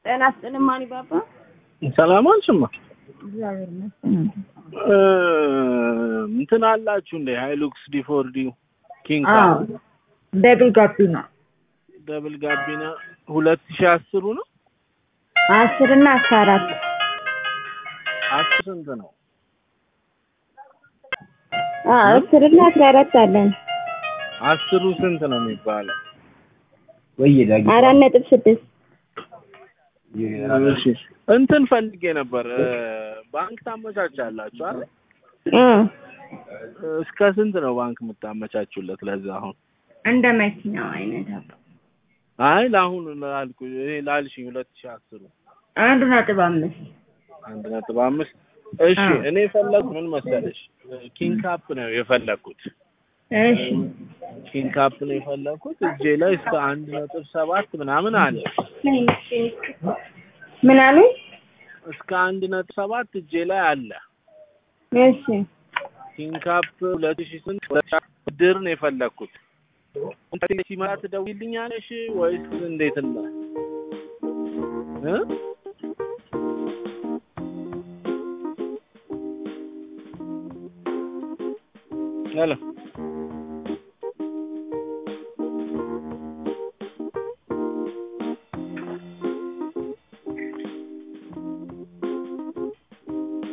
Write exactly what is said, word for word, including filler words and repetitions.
ጤና ይስጥልኝ ማኒ ባባ ሰላም አልሽማ እግዚአብሔር ይመስገን እ እንትን አላችሁ እንደ ሃይሉክስ ዲፎርዲ ኪንግ አዎ ደብል ጋቢና ደብል ጋቢና ሁለት ሺህ አስር ነው አስር እና አስራ አራት አስር ስንት ነው? አዎ አስር እና አስራ አራት አለን። አስሩ ስንት ነው የሚባለው? ወይ ዳጊ አራት ነጥብ ስድስት እሺ እንትን ፈልጌ ነበር ባንክ ታመቻቻላችሁ አይደል? እ እስከ ስንት ነው ባንክ የምታመቻቹለት ለዛ አሁን? እንደ መኪናው አይነት አባ አይ ለአሁን ላልኩ ይሄ ላልሽኝ ሁለት ሺህ አስር አንድ ነጥብ አምስት አንድ ነጥብ አምስት እሺ እኔ ፈለኩ ምን መሰለሽ ኪንግ ካፕ ነው የፈለኩት። እሺ ኪንግ ካፕ ነው የፈለኩት እጄ ላይ እስከ አንድ ነጥብ ሰባት ምናምን አለ። ምን አሉ? እስከ አንድ ነጥብ ሰባት እጄ ላይ አለ። እሺ ኪንግ ካፕ ሁለት ሺህ ስንት ድር ነው የፈለኩት። እንዴት ሲመራ ትደውይልኛለሽ ወይስ እንዴት ነው? እ ሄሎ